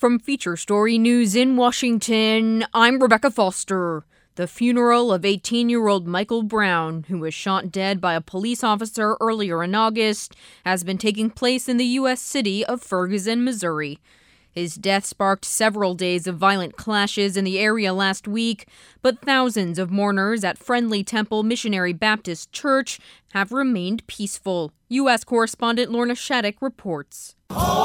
From Feature Story News in Washington, I'm Rebecca Foster. The funeral of 18-year-old Michael Brown, who was shot dead by a police officer earlier in August, has been taking place in the U.S. city of Ferguson, Missouri. His death sparked several days of violent clashes in the area last week, but thousands of mourners at Friendly Temple Missionary Baptist Church have remained peaceful. U.S. correspondent Lorna Shattuck reports.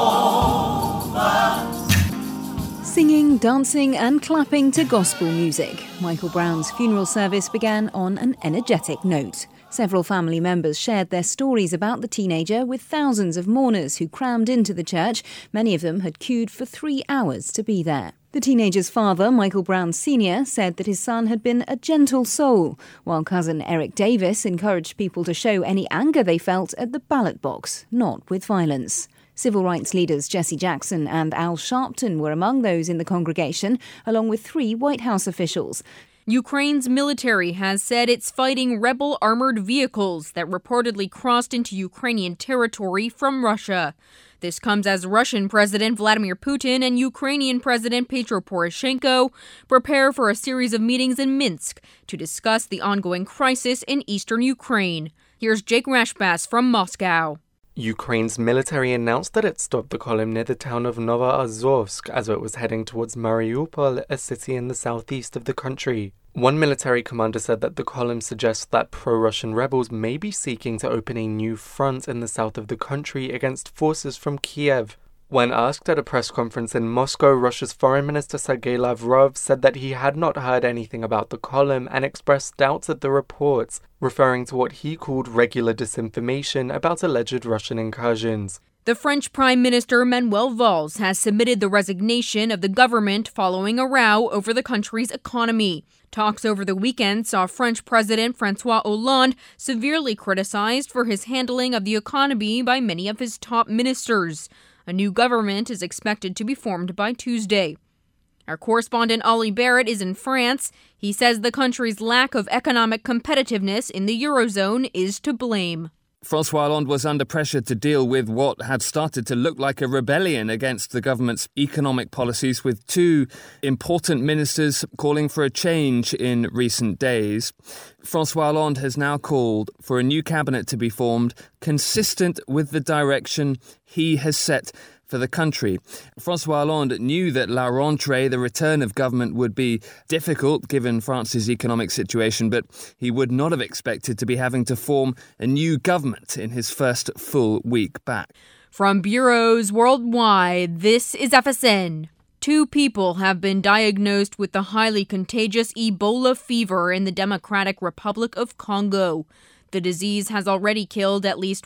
Singing, dancing and clapping to gospel music, Michael Brown's funeral service began on an energetic note. Several family members shared their stories about the teenager with thousands of mourners who crammed into the church. Many of them had queued for 3 hours to be there. The teenager's father, Michael Brown Sr., said that his son had been a gentle soul, while cousin Eric Davis encouraged people to show any anger they felt at the ballot box, not with violence. Civil rights leaders Jesse Jackson and Al Sharpton were among those in the congregation, along with 3 White House officials. Ukraine's military has said it's fighting rebel armored vehicles that reportedly crossed into Ukrainian territory from Russia. This comes as Russian President Vladimir Putin and Ukrainian President Petro Poroshenko prepare for a series of meetings in Minsk to discuss the ongoing crisis in eastern Ukraine. Here's Jake Rashbass from Moscow. Ukraine's military announced that it stopped the column near the town of Novoazovsk as it was heading towards Mariupol, a city in the southeast of the country. One military commander said that the column suggests that pro-Russian rebels may be seeking to open a new front in the south of the country against forces from Kiev. When asked at a press conference in Moscow, Russia's Foreign Minister Sergei Lavrov said that he had not heard anything about the column and expressed doubts at the reports, referring to what he called regular disinformation about alleged Russian incursions. The French Prime Minister Manuel Valls has submitted the resignation of the government following a row over the country's economy. Talks over the weekend saw French President François Hollande severely criticized for his handling of the economy by many of his top ministers. A new government is expected to be formed by Tuesday. Our correspondent Ollie Barrett is in France. He says the country's lack of economic competitiveness in the Eurozone is to blame. François Hollande was under pressure to deal with what had started to look like a rebellion against the government's economic policies, with 2 important ministers calling for a change in recent days. François Hollande has now called for a new cabinet to be formed consistent with the direction he has set for the country. François Hollande knew that la rentrée, the return of government, would be difficult given France's economic situation, but he would not have expected to be having to form a new government in his first full week back. From bureaus worldwide, this is FSN. 2 people have been diagnosed with the highly contagious Ebola fever in the Democratic Republic of Congo. The disease has already killed at least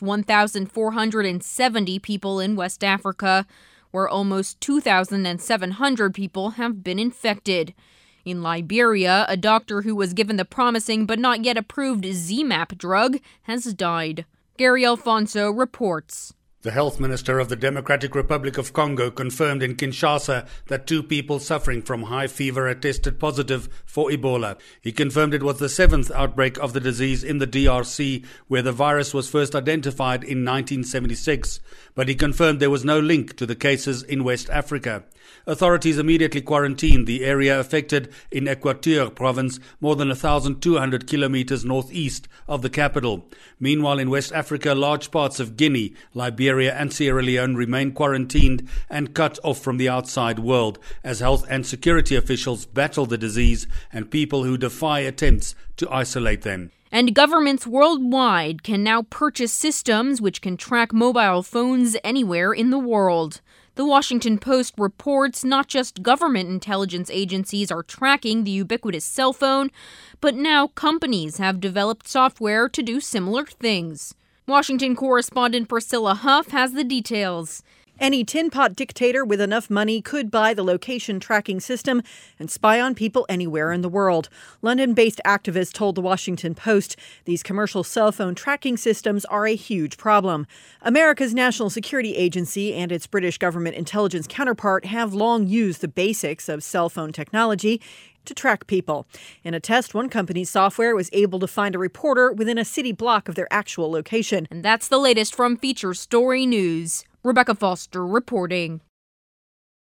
1,470 people in West Africa, where almost 2,700 people have been infected. In Liberia, a doctor who was given the promising but not yet approved ZMapp drug has died. Gary Alfonso reports. The health minister of the Democratic Republic of Congo confirmed in Kinshasa that 2 people suffering from high fever had tested positive for Ebola. He confirmed it was the 7th outbreak of the disease in the DRC, where the virus was first identified in 1976. But he confirmed there was no link to the cases in West Africa. Authorities immediately quarantined the area affected in Equateur province, more than 1,200 kilometers northeast of the capital. Meanwhile, in West Africa, large parts of Guinea, Liberia and Sierra Leone remain quarantined and cut off from the outside world as health and security officials battle the disease and people who defy attempts to isolate them. And governments worldwide can now purchase systems which can track mobile phones anywhere in the world. The Washington Post reports not just government intelligence agencies are tracking the ubiquitous cell phone, but now companies have developed software to do similar things. Washington correspondent Priscilla Huff has the details. Any tin pot dictator with enough money could buy the location tracking system and spy on people anywhere in the world. London-based activists told the Washington Post these commercial cell phone tracking systems are a huge problem. America's National Security Agency and its British government intelligence counterpart have long used the basics of cell phone technology to track people. In a test, one company's software was able to find a reporter within a city block of their actual location. And that's the latest from Feature Story News. Rebecca Foster reporting.